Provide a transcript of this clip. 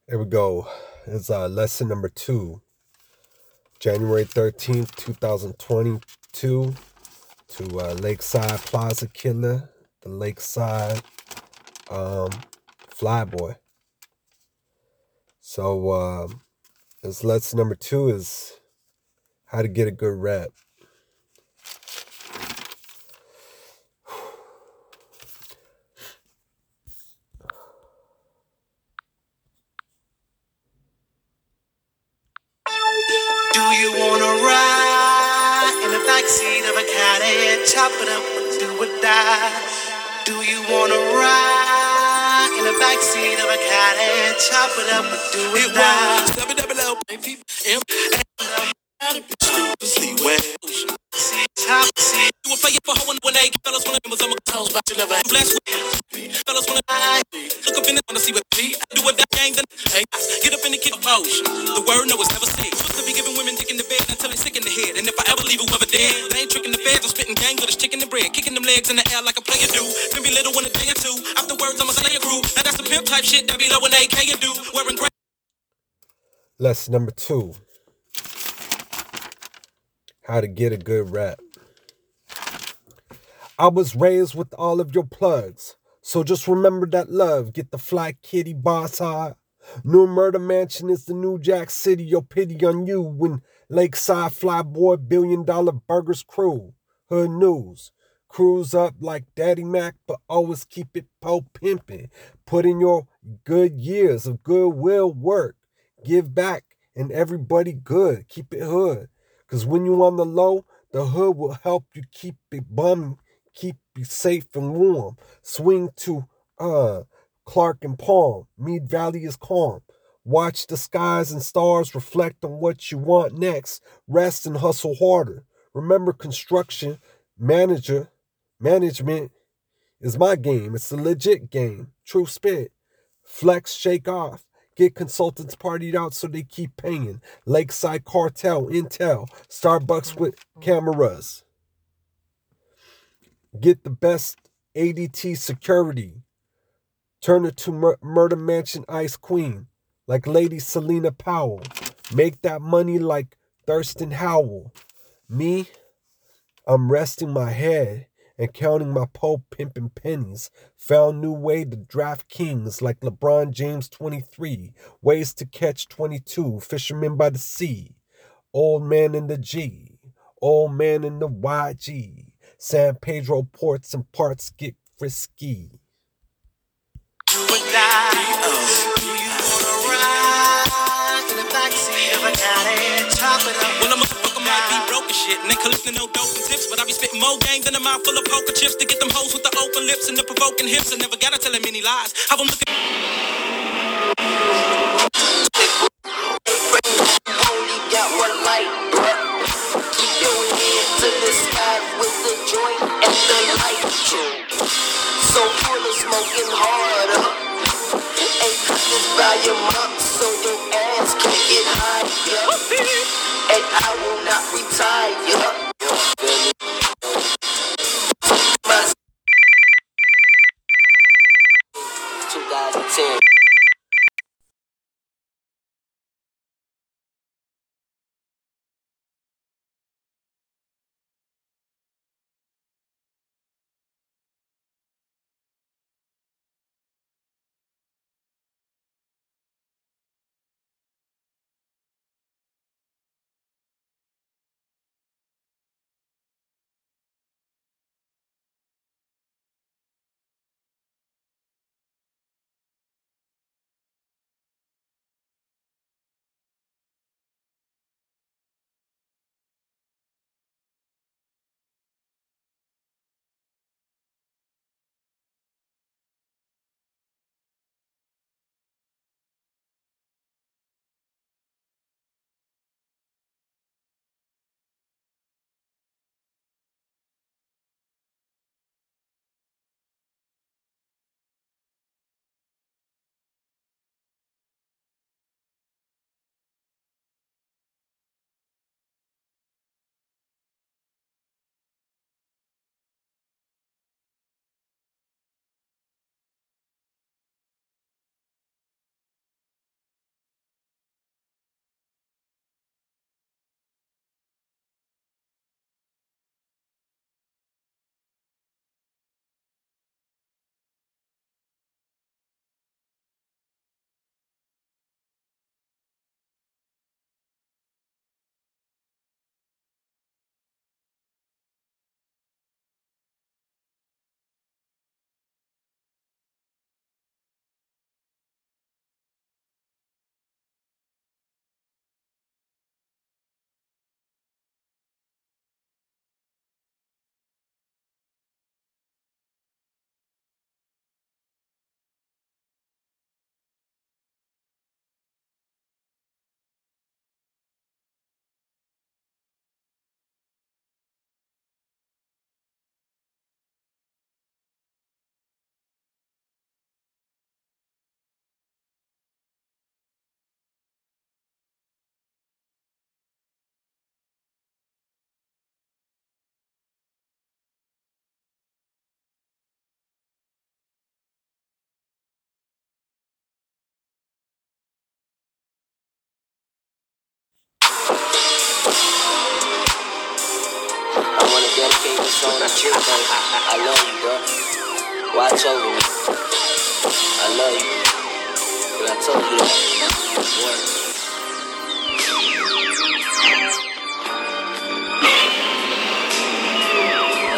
Here we go. It's lesson number 2, January 13th, 2022, to Lakeside Plaza Killer, the Lakeside um, Flyboy. So this lesson number 2 is how to get a good rep. Do you wanna ride in the backseat of a caddy? Chop it up, do or die. Do you wanna ride in the backseat of a caddy? Chop it up, do or die. Sleep well. Top seat. You will play it for when they fellas when it was on my toes, but you never blessed with fellas when I look up in it, wanna see what I do with that gang, then hey, get up in the kick motion. The word no is never said. Supposed to be giving women dick in the bed until they sick in the head. And if I ever leave whoever dead, they ain't tricking the feds. I'm spitting gang with a chicken and bread, kicking them legs in the air like a player do. Then be little in a day or two. Afterwards, I'ma slay a crew. Now that's the pimp type shit that be low when AK you do. Wearing gray. Lesson number 2, how to get a good rep. I was raised with all of your plugs, so just remember that love. Get the fly kitty boss high. New Murder Mansion is the new Jack City. Your pity on you when Lakeside Flyboy $1 billion burgers crew. Hood news. Cruise up like Daddy Mac, but always keep it pimpin'. Put in your good years of goodwill work. Give back and everybody good. Keep it hood. Cause when you on the low, the hood will help you keep it bumming. Keep you safe and warm. Swing to Clark and Palm. Mead Valley is calm. Watch the skies and stars reflect on what you want next. Rest and hustle harder. Remember, construction management is my game. It's a legit game. True spit. Flex, shake off. Get consultants partied out so they keep paying. Lakeside Cartel, Intel, Starbucks with cameras. Get the best ADT security. Turn it to Murder Mansion Ice Queen, like Lady Selena Powell. Make that money like Thurston Howell. Me, I'm resting my head and counting my pimpin' pennies. Found new way to draft kings like LeBron James 23. Ways to catch 22. Fishermen by the sea. Old man in the G. Old man in the YG. San Pedro ports and parts get frisky. Do or die. Do you wanna ride in the backseat of a caddy? Chop it up. Well, a motherfucker might be broke and shit, and they collecting no dope and tips, but I be spitting more game than a mouth full of poker chips to get them hoes with the open lips and the provoking hips. I never gotta tell them any lies. Have them looking. Only got one light, bruh. Keep your head to the sky with the joint and the light. So full of smoking harder. Ain't cut this volume up so your ass can get higher. And I will not retire. My 2010. I wanna dedicate this song to you, baby. I love you, girl. Watch over me. I love you. And I told you that. Word.